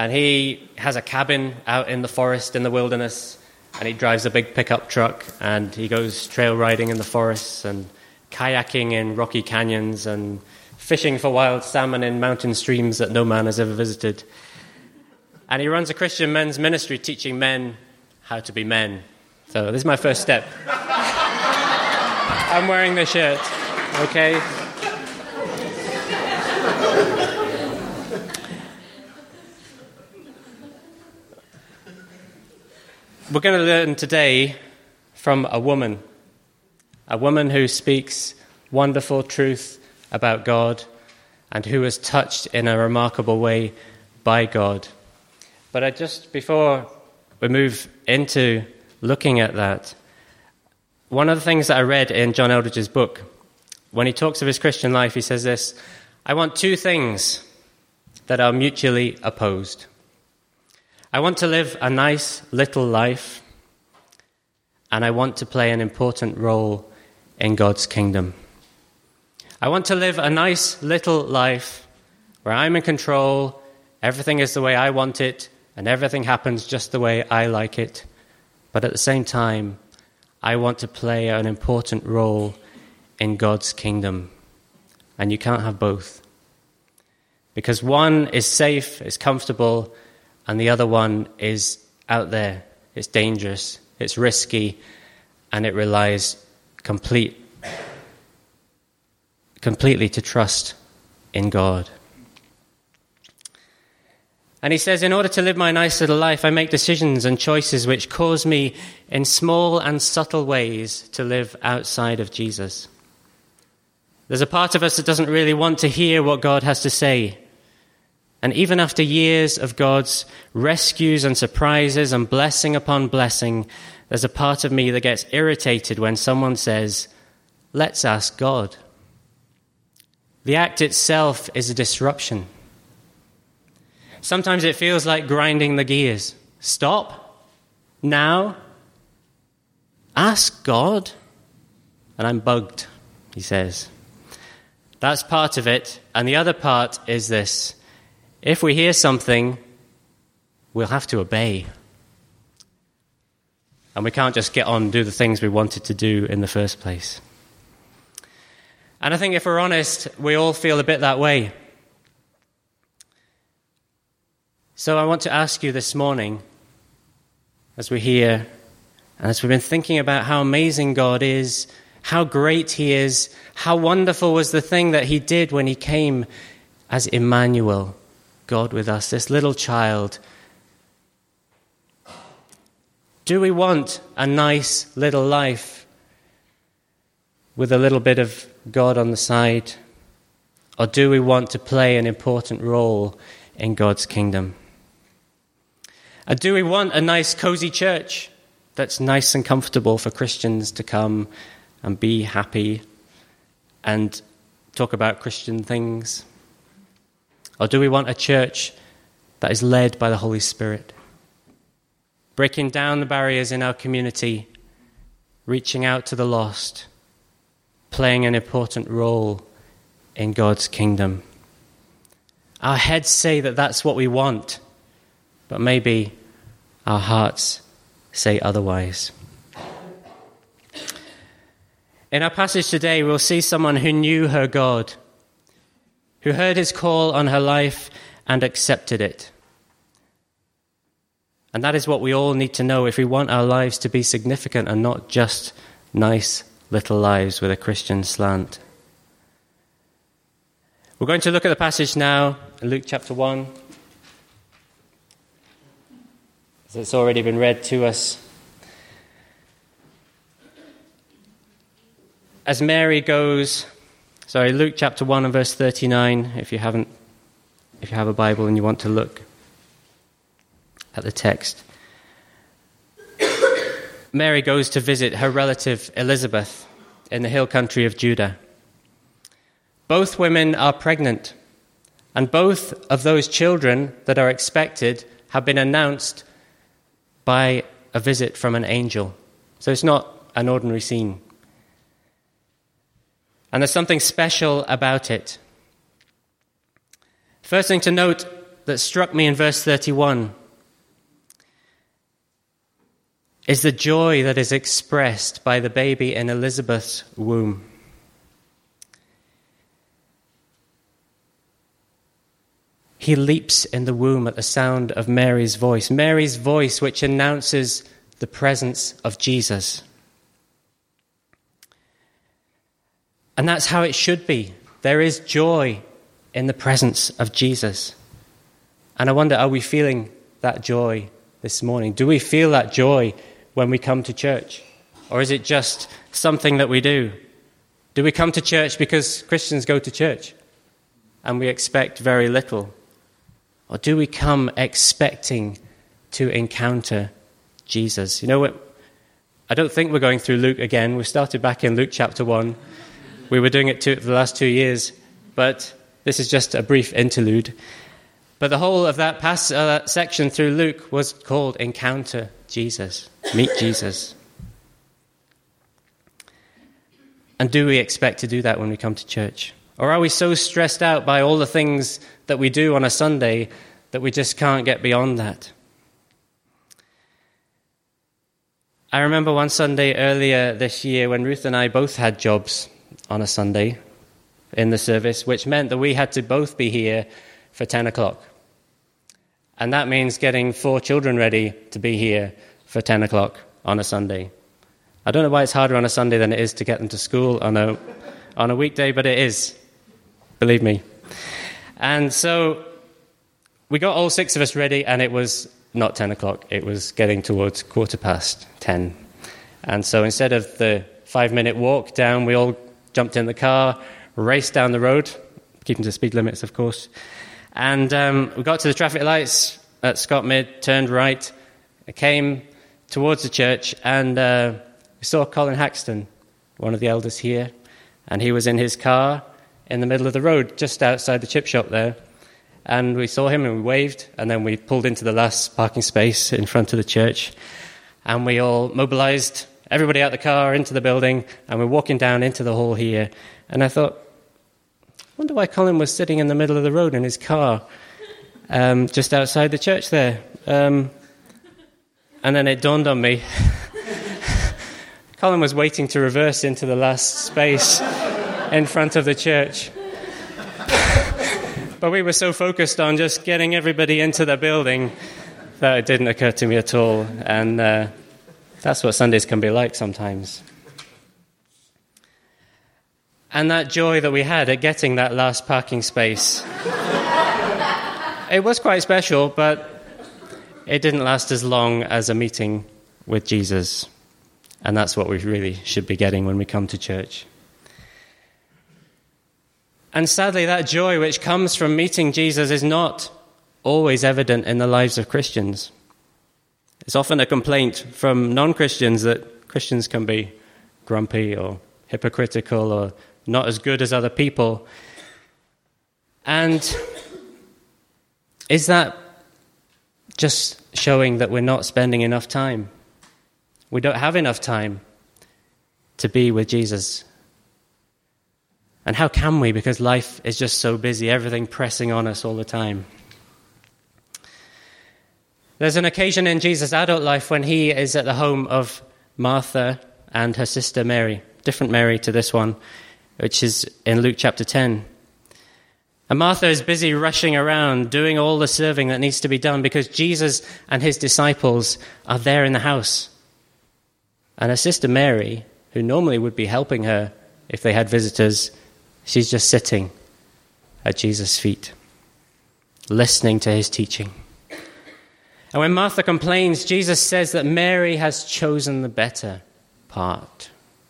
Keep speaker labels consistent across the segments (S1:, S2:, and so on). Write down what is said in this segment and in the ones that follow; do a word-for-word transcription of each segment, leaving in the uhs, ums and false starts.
S1: And he has a cabin out in the forest, in the wilderness, and he drives a big pickup truck, and he goes trail riding in the forests and kayaking in rocky canyons and fishing for wild salmon in mountain streams that no man has ever visited. And he runs a Christian men's ministry teaching men how to be men. So this is my first step. I'm wearing this shirt, okay? We're going to learn today from a woman, a woman who speaks wonderful truth about God and who was touched in a remarkable way by God. But I just, before we move into looking at that, one of the things that I read in John Eldridge's book, when he talks of his Christian life, he says this: I want two things that are mutually opposed. I want to live a nice little life, and I want to play an important role in God's kingdom. I want to live a nice little life where I'm in control, everything is the way I want it, and everything happens just the way I like it. But at the same time, I want to play an important role in God's kingdom. And you can't have both. Because one is safe, it's comfortable, and the other one is out there. It's dangerous, it's risky, and it relies complete, completely to trust in God. And he says, in order to live my nice little life, I make decisions and choices which cause me in small and subtle ways to live outside of Jesus. There's a part of us that doesn't really want to hear what God has to say. And even after years of God's rescues and surprises and blessing upon blessing, there's a part of me that gets irritated when someone says, let's ask God. The act itself is a disruption. Sometimes it feels like grinding the gears. Stop. Now. Ask God. And I'm bugged, he says. That's part of it. And the other part is this. If we hear something, we'll have to obey. And we can't just get on and do the things we wanted to do in the first place. And I think if we're honest, we all feel a bit that way. So I want to ask you this morning, as we're here, and as we've been thinking about how amazing God is, how great he is, how wonderful was the thing that he did when he came as Emmanuel, God with us, this little child. Do we want a nice little life with a little bit of God on the side? Or do we want to play an important role in God's kingdom? And do we want a nice, cozy church that's nice and comfortable for Christians to come and be happy and talk about Christian things? Or do we want a church that is led by the Holy Spirit, breaking down the barriers in our community, reaching out to the lost, playing an important role in God's kingdom? Our heads say that that's what we want, but maybe our hearts say otherwise. In our passage today, we'll see someone who knew her God, who heard his call on her life and accepted it. And that is what we all need to know if we want our lives to be significant and not just nice little lives with a Christian slant. We're going to look at the passage now in Luke chapter one. It's already been read to us. As Mary goes, sorry, Luke chapter one and verse thirty-nine, if you haven't, if you have a Bible and you want to look at the text. Mary goes to visit her relative Elizabeth in the hill country of Judah. Both women are pregnant, and both of those children that are expected have been announced by a visit from an angel. So it's not an ordinary scene. And there's something special about it. First thing to note that struck me in verse thirty-one is the joy that is expressed by the baby in Elizabeth's womb. He leaps in the womb at the sound of Mary's voice, Mary's voice which announces the presence of Jesus. And that's how it should be. There is joy in the presence of Jesus. And I wonder, are we feeling that joy this morning? Do we feel that joy when we come to church? Or is it just something that we do? Do we come to church because Christians go to church and we expect very little? Or do we come expecting to encounter Jesus? You know what? I don't think we're going through Luke again. We started back in Luke chapter one. We were doing it two, for the last two years, but this is just a brief interlude. But the whole of that pass, uh, section through Luke was called Encounter Jesus, Meet Jesus. And do we expect to do that when we come to church? Or are we so stressed out by all the things that we do on a Sunday that we just can't get beyond that? I remember one Sunday earlier this year when Ruth and I both had jobs on a Sunday in the service, which meant that we had to both be here for ten o'clock. And that means getting four children ready to be here for ten o'clock on a Sunday. I don't know why it's harder on a Sunday than it is to get them to school on a on a weekday, but it is. Believe me. And so we got all six of us ready, and it was not ten o'clock. It was getting towards quarter past ten. And so instead of the five-minute walk down, we all jumped in the car, raced down the road, keeping to speed limits, of course. And um, we got to the traffic lights at Scott Mid, turned right, came towards the church, and uh, we saw Colin Haxton, one of the elders here, and he was in his car in the middle of the road, just outside the chip shop there. And we saw him and we waved, and then we pulled into the last parking space in front of the church, and we all mobilized, everybody out the car, into the building, and we're walking down into the hall here. And I thought, I wonder why Colin was sitting in the middle of the road in his car, um, just outside the church there. Um, and then it dawned on me, Colin was waiting to reverse into the last space in front of the church. But we were so focused on just getting everybody into the building that it didn't occur to me at all. And uh, that's what Sundays can be like sometimes. And that joy that we had at getting that last parking space, it was quite special, but it didn't last as long as a meeting with Jesus. And that's what we really should be getting when we come to church. And sadly, that joy which comes from meeting Jesus is not always evident in the lives of Christians. It's often a complaint from non-Christians that Christians can be grumpy or hypocritical or not as good as other people. And is that just showing that we're not spending enough time? We don't have enough time to be with Jesus. And how can we? Because life is just so busy, everything pressing on us all the time. There's an occasion in Jesus' adult life when he is at the home of Martha and her sister Mary, different Mary to this one, which is in Luke chapter ten. And Martha is busy rushing around, doing all the serving that needs to be done because Jesus and his disciples are there in the house. And her sister Mary, who normally would be helping her if they had visitors, she's just sitting at Jesus' feet, listening to his teaching. And when Martha complains, Jesus says that Mary has chosen the better part.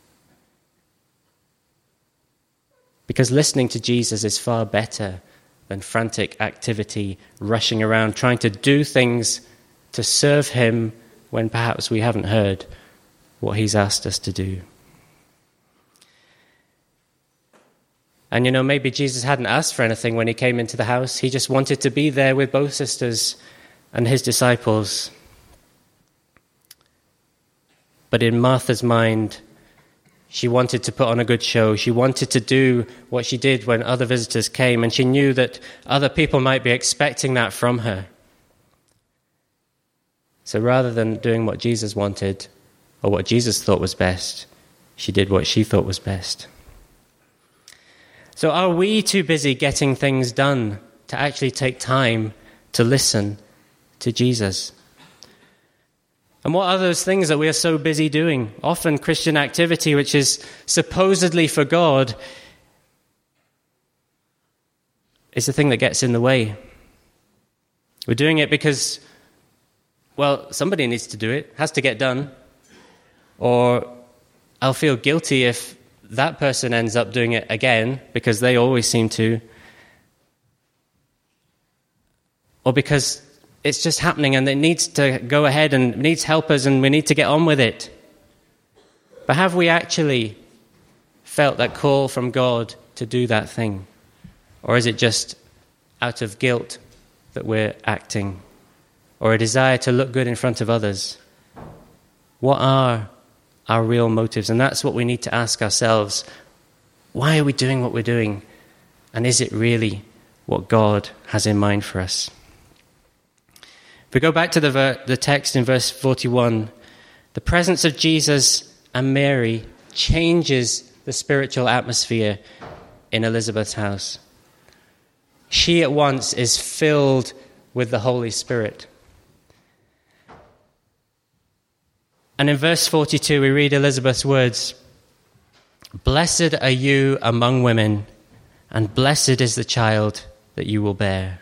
S1: Because listening to Jesus is far better than frantic activity, rushing around, trying to do things to serve him when perhaps we haven't heard what he's asked us to do. And, you know, maybe Jesus hadn't asked for anything when he came into the house. He just wanted to be there with both sisters and his disciples. But in Martha's mind, She wanted to put on a good show. She wanted to do what she did when other visitors came, and she knew that other people might be expecting that from her. So rather than doing what Jesus wanted, or what Jesus thought was best, she did what she thought was best. So are we too busy getting things done to actually take time to listen to Jesus? And what are those things that we are so busy doing? Often Christian activity, which is supposedly for God, is the thing that gets in the way. We're doing it because, well, somebody needs to do it, it has to get done. Or I'll feel guilty if that person ends up doing it again, because they always seem to. Or because it's just happening and it needs to go ahead and needs helpers and we need to get on with it. But have we actually felt that call from God to do that thing? Or is it just out of guilt that we're acting? Or a desire to look good in front of others? What are our real motives? And that's what we need to ask ourselves. Why are we doing what we're doing? And is it really what God has in mind for us? If we go back to the, ver- the text in verse forty-one, the presence of Jesus and Mary changes the spiritual atmosphere in Elizabeth's house. She at once is filled with the Holy Spirit. And in verse forty-two, we read Elizabeth's words, "Blessed are you among women, and blessed is the child that you will bear."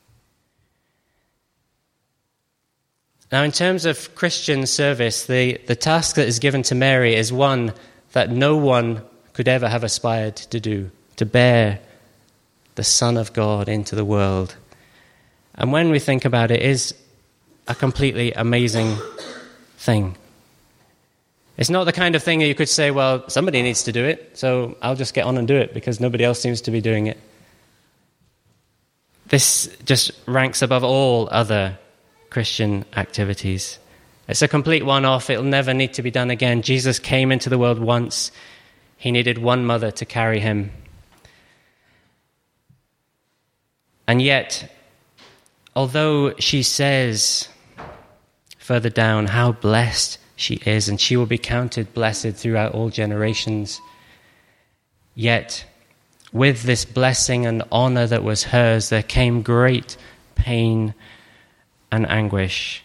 S1: Now, in terms of Christian service, the, the task that is given to Mary is one that no one could ever have aspired to do, to bear the Son of God into the world. And when we think about it, it is a completely amazing thing. It's not the kind of thing that you could say, well, somebody needs to do it, so I'll just get on and do it because nobody else seems to be doing it. This just ranks above all other Christian activities. It's a complete one-off. It'll never need to be done again. Jesus came into the world once. He needed one mother to carry him. And yet, although she says further down how blessed she is, and she will be counted blessed throughout all generations, yet with this blessing and honor that was hers, there came great pain and anguish.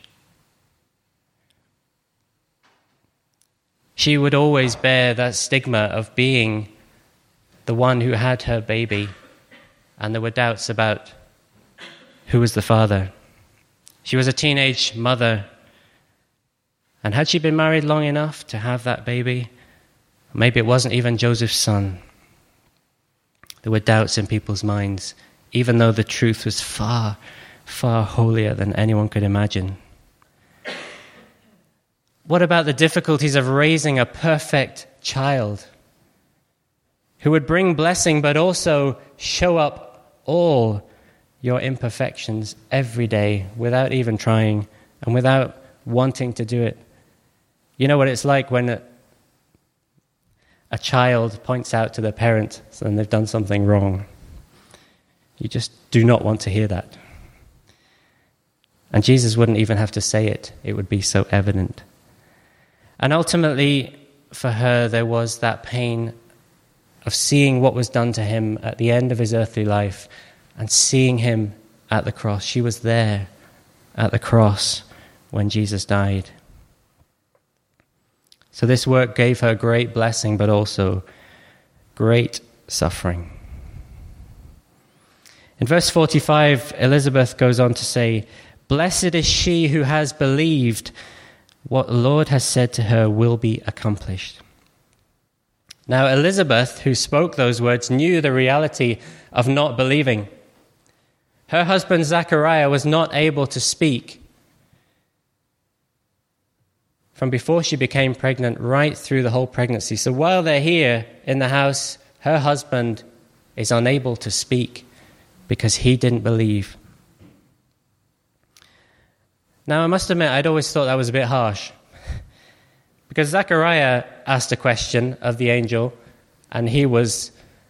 S1: She would always bear that stigma of being the one who had her baby, and there were doubts about who was the father. She was a teenage mother, and had she been married long enough to have that baby? Maybe it wasn't even Joseph's son. There were doubts in people's minds, even though the truth was far far holier than anyone could imagine. What about the difficulties of raising a perfect child who would bring blessing but also show up all your imperfections every day without even trying and without wanting to do it? You know what it's like when a, a child points out to their parent and they've done something wrong. You just do not want to hear that. And Jesus wouldn't even have to say it. It would be so evident. And ultimately, for her, there was that pain of seeing what was done to him at the end of his earthly life and seeing him at the cross. She was there at the cross when Jesus died. So this work gave her great blessing, but also great suffering. In verse forty-five, Elizabeth goes on to say, "Blessed is she who has believed what the Lord has said to her will be accomplished." Now, Elizabeth, who spoke those words, knew the reality of not believing. Her husband Zachariah was not able to speak from before she became pregnant right through the whole pregnancy. So while they're here in the house, her husband is unable to speak because he didn't believe. Now, I must admit, I'd always thought that was a bit harsh. Because Zechariah asked a question of the angel, and he was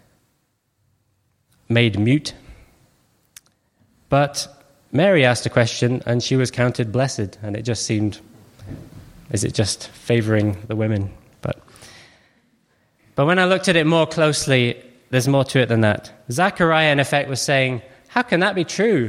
S1: made mute. But Mary asked a question, and she was counted blessed, and it just seemed, is it just favoring the women? But, but when I looked at it more closely, there's more to it than that. Zechariah, in effect, was saying, how can that be true?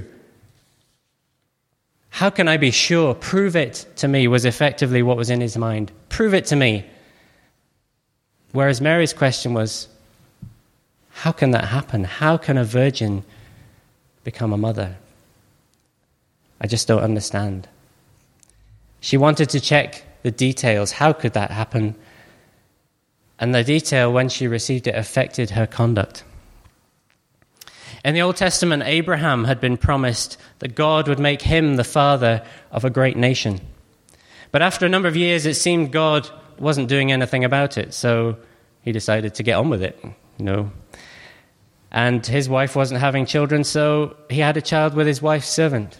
S1: How can I be sure? Prove it to me, was effectively what was in his mind. Prove it to me. Whereas Mary's question was, how can that happen? How can a virgin become a mother? I just don't understand. She wanted to check the details. How could that happen? And the detail, when she received it, affected her conduct. In the Old Testament, Abraham had been promised that God would make him the father of a great nation. But after a number of years, it seemed God wasn't doing anything about it, so he decided to get on with it. You know. And his wife wasn't having children, so he had a child with his wife's servant.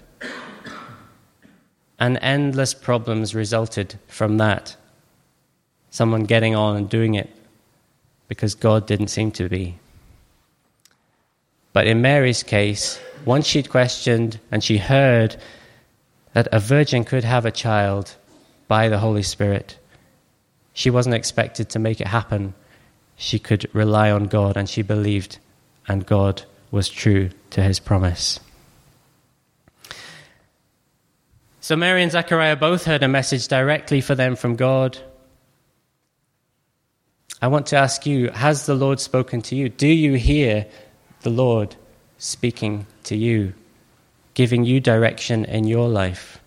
S1: And endless problems resulted from that. Someone getting on and doing it because God didn't seem to be. But in Mary's case, once she'd questioned and she heard that a virgin could have a child by the Holy Spirit, she wasn't expected to make it happen. She could rely on God, and she believed, and God was true to his promise. So Mary and Zechariah both heard a message directly for them from God. I want to ask you, has the Lord spoken to you? Do you hear the Lord speaking to you, giving you direction in your life?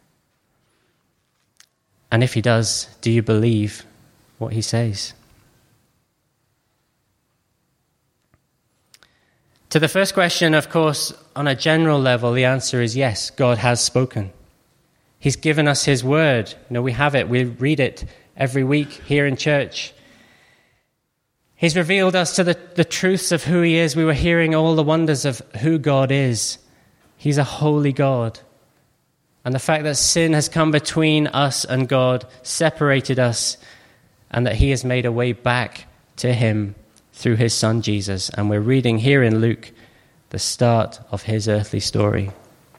S1: And if he does, do you believe what he says? To the first question, of course, on a general level, the answer is yes, God has spoken. He's given us his word. You know, we have it. We read it every week here in church. He's revealed us to the, the truths of who he is. We were hearing all the wonders of who God is. He's a holy God. And the fact that sin has come between us and God, separated us, and that he has made a way back to him through his son Jesus. And we're reading here in Luke the start of his earthly story.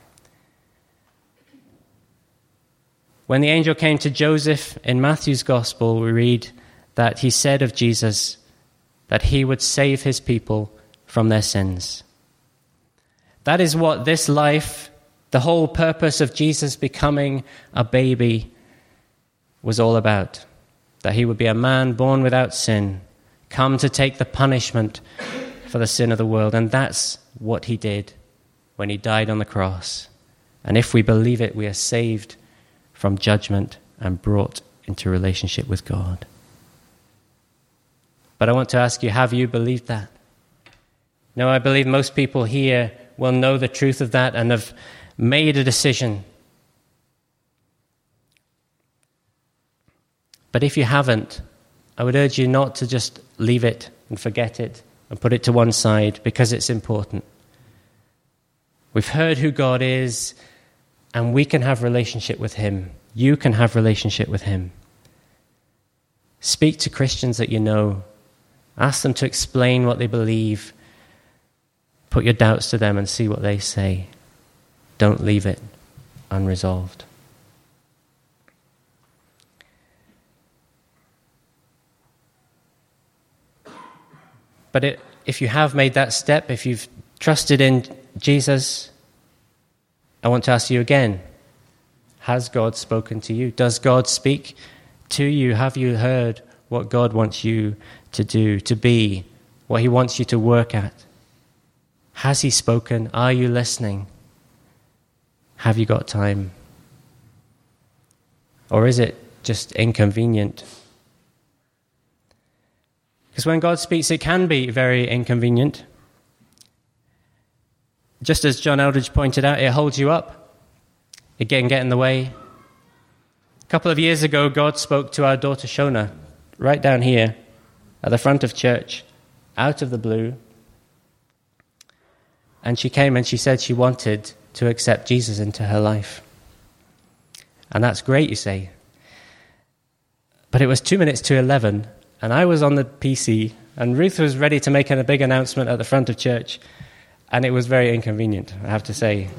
S1: When the angel came to Joseph in Matthew's gospel, we read that he said of Jesus that he would save his people from their sins. That is what this life, the whole purpose of Jesus becoming a baby, was all about. That he would be a man born without sin, come to take the punishment for the sin of the world. And that's what he did when he died on the cross. And if we believe it, we are saved from judgment and brought into relationship with God. But I want to ask you, have you believed that? No, I believe most people here will know the truth of that and have made a decision. But if you haven't, I would urge you not to just leave it and forget it and put it to one side, because it's important. We've heard who God is, and we can have relationship with him. You can have relationship with him. Speak to Christians that you know. Ask them to explain what they believe. Put your doubts to them and see what they say. Don't leave it unresolved. But it, if you have made that step, if you've trusted in Jesus, I want to ask you again, has God spoken to you? Does God speak to you? Have you heard what God wants you to do, to be, what he wants you to work at? Has he spoken? Are you listening? Have you got time? Or is it just inconvenient? Because when God speaks, it can be very inconvenient. Just as John Eldridge pointed out, it holds you up. It can get in the way. A couple of years ago, God spoke to our daughter Shona, right down here, at the front of church, out of the blue. And she came and she said she wanted to accept Jesus into her life. And that's great, you say. But it was two minutes to eleven, and I was on the P C, and Ruth was ready to make a big announcement at the front of church, and it was very inconvenient, I have to say.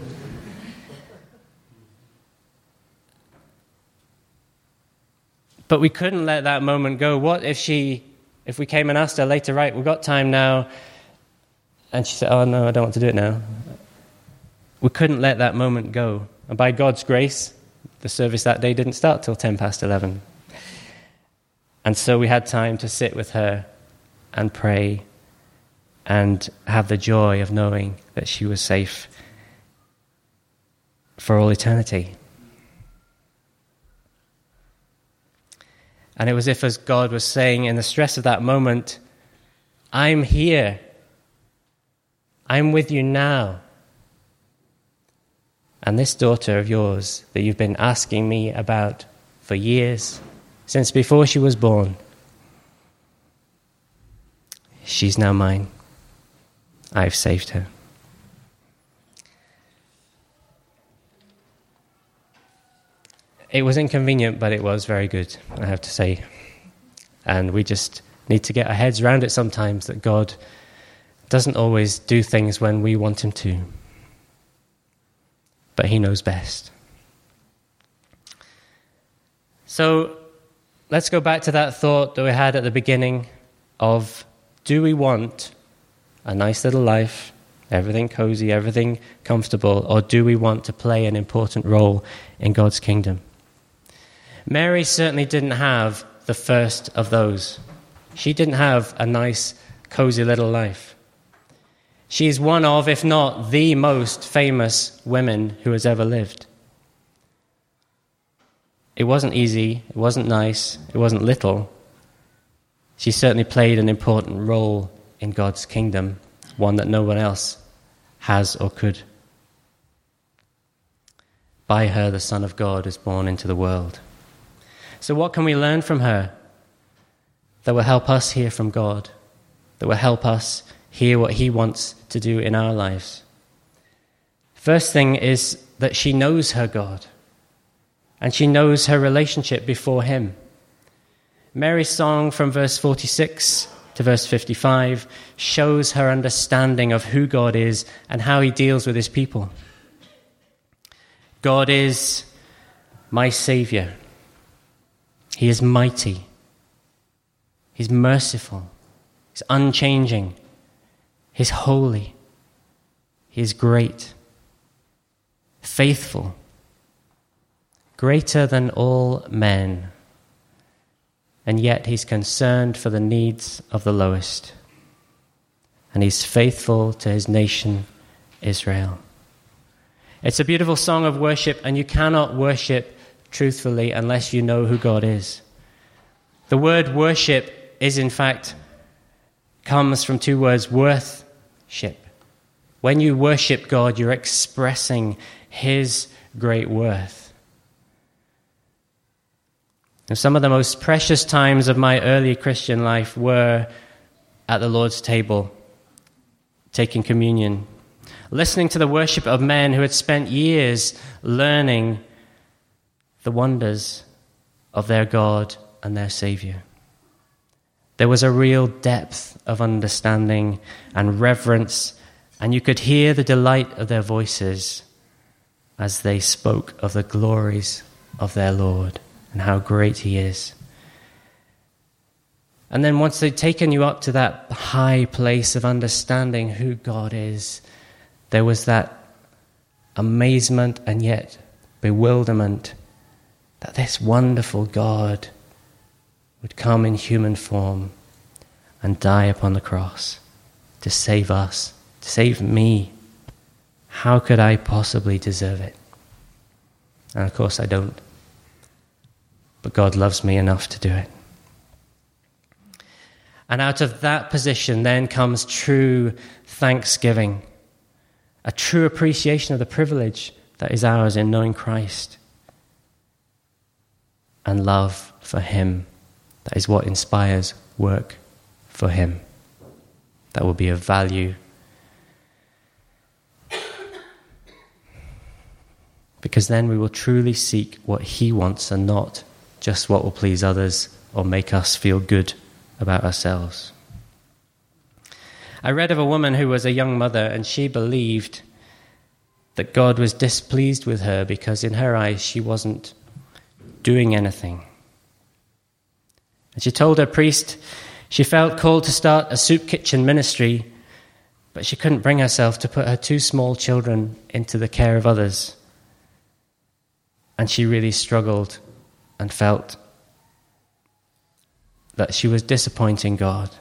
S1: But we couldn't let that moment go. What if she, if we came and asked her later, right, we've got time now, and she said, oh no, I don't want to do it now. We couldn't let that moment go. And by God's grace, the service that day didn't start till ten past eleven. And so we had time to sit with her and pray and have the joy of knowing that she was safe for all eternity. And it was as if God was saying in the stress of that moment, I'm here. I'm with you now. And this daughter of yours that you've been asking me about for years, since before she was born, she's now mine. I've saved her. It was inconvenient, but it was very good, I have to say. And we just need to get our heads around it sometimes, that God doesn't always do things when we want him to. But he knows best. So let's go back to that thought that we had at the beginning of, do we want a nice little life, everything cozy, everything comfortable, or do we want to play an important role in God's kingdom? Mary certainly didn't have the first of those. She didn't have a nice, cozy little life. She is one of, if not the most famous women who has ever lived. It wasn't easy, it wasn't nice, it wasn't little. She certainly played an important role in God's kingdom, one that no one else has or could. By her, the Son of God is born into the world. So what can we learn from her that will help us hear from God, that will help us hear what he wants to do in our lives? First thing is that she knows her God, and she knows her relationship before him. Mary's song from verse forty-six to verse fifty-five shows her understanding of who God is and how he deals with his people. God is my Savior. He is mighty. He's merciful. He's unchanging. He's holy. He is great. Faithful. Greater than all men. And yet he's concerned for the needs of the lowest. And he's faithful to his nation, Israel. It's a beautiful song of worship, and you cannot worship truthfully unless you know who God is. The word worship is, in fact, comes from two words, worth-ship. When you worship God, you're expressing his great worth. And some of the most precious times of my early Christian life were at the Lord's table, taking communion, listening to the worship of men who had spent years learning the wonders of their God and their Savior. There was a real depth of understanding and reverence, and you could hear the delight of their voices as they spoke of the glories of their Lord and how great he is. And then once they'd taken you up to that high place of understanding who God is, there was that amazement and yet bewilderment that this wonderful God would come in human form and die upon the cross to save us, to save me. How could I possibly deserve it? And of course I don't. But God loves me enough to do it. And out of that position then comes true thanksgiving, a true appreciation of the privilege that is ours in knowing Christ, and love for him. That is what inspires work for him. That will be of value. Because then we will truly seek what he wants and not just what will please others or make us feel good about ourselves. I read of a woman who was a young mother, and she believed that God was displeased with her because in her eyes she wasn't doing anything. And she told her priest she felt called to start a soup kitchen ministry, but she couldn't bring herself to put her two small children into the care of others. And she really struggled and felt that she was disappointing God.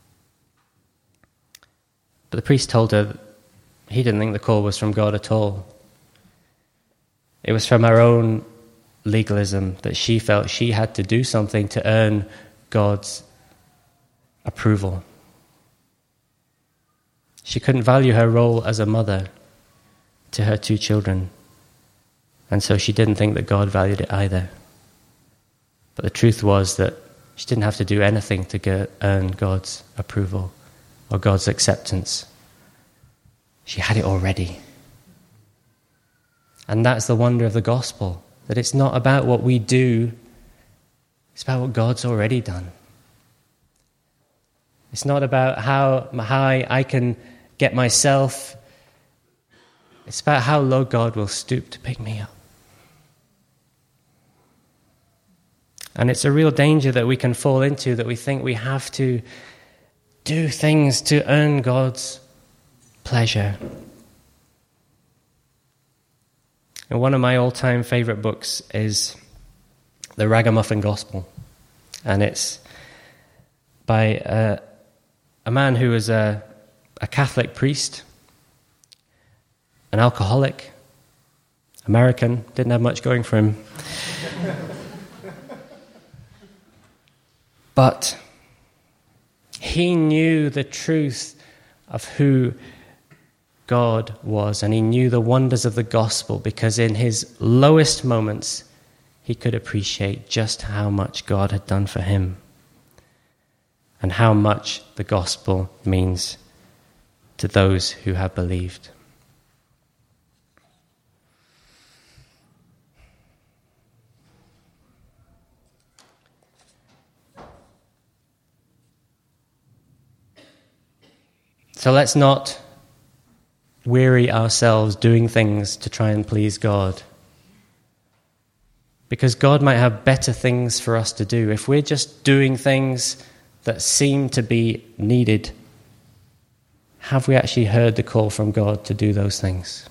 S1: But the priest told her he didn't think the call was from God at all. It was from her own legalism that she felt she had to do something to earn God's approval. She couldn't value her role as a mother to her two children, and so she didn't think that God valued it either. But the truth was that she didn't have to do anything to get, earn God's approval or God's acceptance. She had it already. And that's the wonder of the gospel, that it's not about what we do, it's about what God's already done. It's not about how high I can get myself. It's about how low God will stoop to pick me up. And it's a real danger that we can fall into, that we think we have to do things to earn God's pleasure. And one of my all-time favorite books is The Ragamuffin Gospel. And it's by uh, a man who was a, a Catholic priest, an alcoholic, American, didn't have much going for him. But he knew the truth of who God was, and he knew the wonders of the gospel, because in his lowest moments he could appreciate just how much God had done for him and how much the gospel means to those who have believed. So let's not weary ourselves doing things to try and please God, because God might have better things for us to do. If we're just doing things that seem to be needed, have we actually heard the call from God to do those things?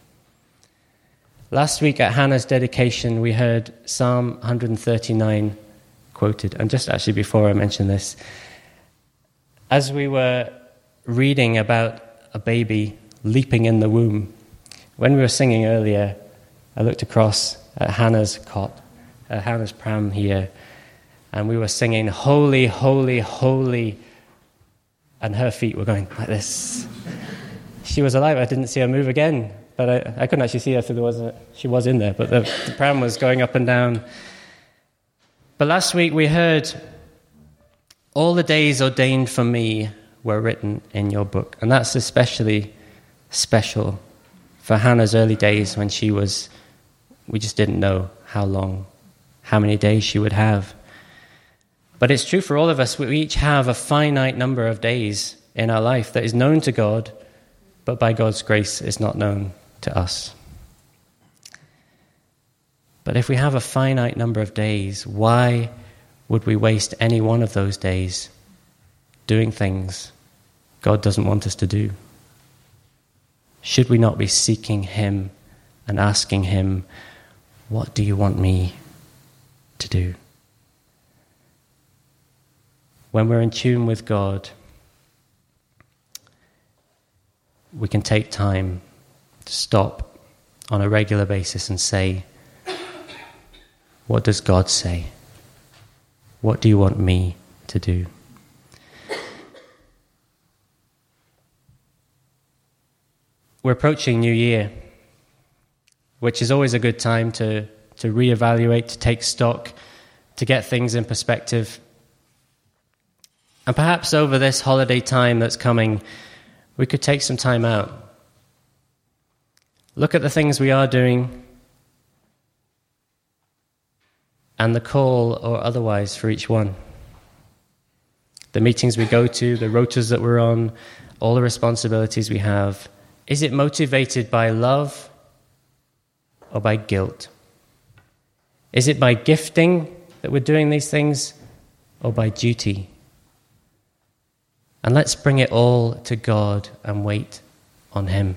S1: Last week at Hannah's dedication, we heard Psalm one thirty-nine quoted. And just actually before I mention this, as we were reading about a baby leaping in the womb, when we were singing earlier, I looked across at Hannah's cot, at Hannah's pram here, and we were singing, "Holy, holy, holy," and her feet were going like this. She was alive. I didn't see her move again, but I, I couldn't actually see her, so there was a, she was in there, but the, the pram was going up and down. But last week we heard, "All the days ordained for me were written in your book," and that's especially special for Hannah's early days when she was, we just didn't know how long, how many days she would have. But it's true for all of us. We each have a finite number of days in our life that is known to God, but by God's grace is not known to us. But if we have a finite number of days, why would we waste any one of those days doing things God doesn't want us to do? Should we not be seeking Him and asking Him, what do you want me to do? When we're in tune with God, we can take time to stop on a regular basis and say, what does God say? What do you want me to do? We're approaching New Year, which is always a good time to, to reevaluate, to take stock, to get things in perspective. And perhaps over this holiday time that's coming, we could take some time out. Look at the things we are doing. and the call or otherwise for each one. The meetings we go to, the rotas that we're on, all the responsibilities we have, is it motivated by love or by guilt? Is it by gifting that we're doing these things or by duty? And let's bring it all to God and wait on Him.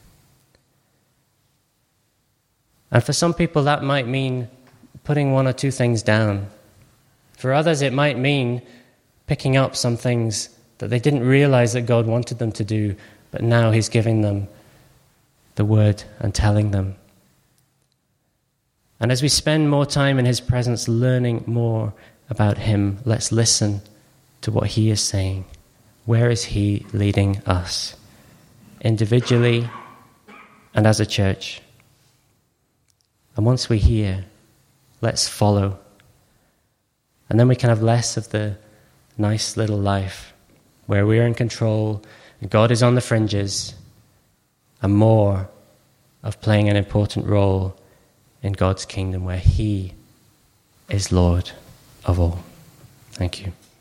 S1: And for some people that might mean putting one or two things down. For others it might mean picking up some things that they didn't realize that God wanted them to do, but now He's giving them the word and telling them. And as we spend more time in His presence learning more about Him, let's listen to what He is saying. Where is He leading us? Individually and as a church. And once we hear, let's follow. And then we can have less of the nice little life where we're in control and God is on the fringes, and more of playing an important role in God's kingdom where He is Lord of all. Thank you.